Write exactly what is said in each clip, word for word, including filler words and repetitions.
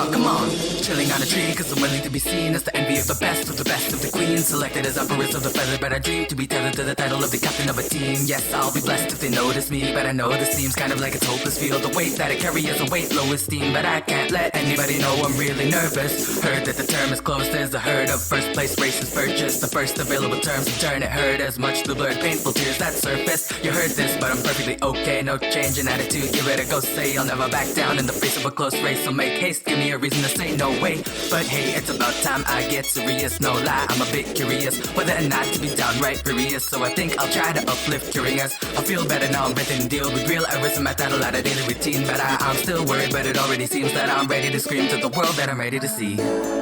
on, come on. Chilling on a tree, cause I'm willing to be seen as the envy of the best, of the best of the queens. Selected as empress of the feather, but I dream to be tethered to the title of the captain of a team. Yes, I'll be blessed if they notice me, but I know this seems kind of like it's hopeless. Feel the weight that I carry is a weight, low esteem, but I can't let anybody know I'm really nervous. Heard that the term is closed as the herd of first place races purchased. The first available terms in turn, it hurt as much the blurred painful tears that surface. You heard this, but I'm perfectly okay, no change in attitude. Give it a go, say I'll never back down in the face of a close race. So make haste, give me a reason to say no way. But hey, it's about time I get serious, no lie, I'm a bit curious whether or not to be downright furious. So I think I'll try to uplift curious. I feel better now, I'm better to deal with real errors in my title out of daily routine. But I, I'm still worried, but it already seems that I'm ready to scream to the world that I'm ready to see.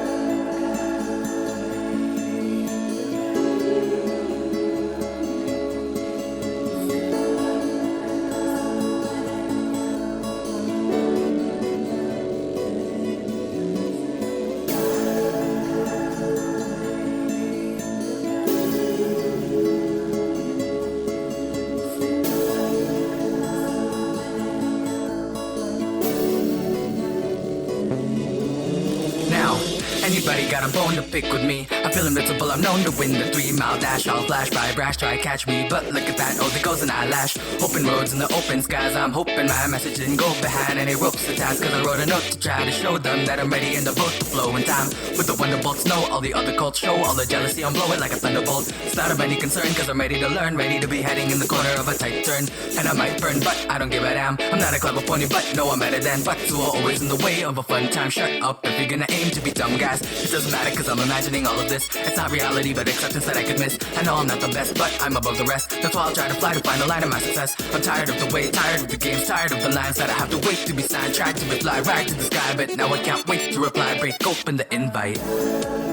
Anybody got a bone to pick with me? I feel invincible, I'm known to win the three mile dash. I'll flash by brash, try to catch me, but look at that, oh there goes an eyelash. Open roads in the open skies, I'm hoping my message didn't go behind any ropes attached. Cause I wrote a note to try to show them that I'm ready in the boat to flow in time. With the wonderbolts, know all the other cults show all the jealousy, I'm blowing like a thunderbolt. It's not of any concern, cause I'm ready to learn, ready to be heading in the corner of a tight turn. And I might burn, but I don't give a damn. I'm not a clever pony, but no I'm better than. But who are always in the way of a fun time. Shut up if you're gonna aim to be dumb guys. It doesn't matter cause I'm imagining all of this. It's not reality but acceptance that I could miss. I know I'm not the best but I'm above the rest. That's why I'll try to fly to find the line of my success. I'm tired of the wait, tired of the games, tired of the lines that I have to wait to be signed. Tried to reply right to the sky but now I can't wait to reply. Break open the invite.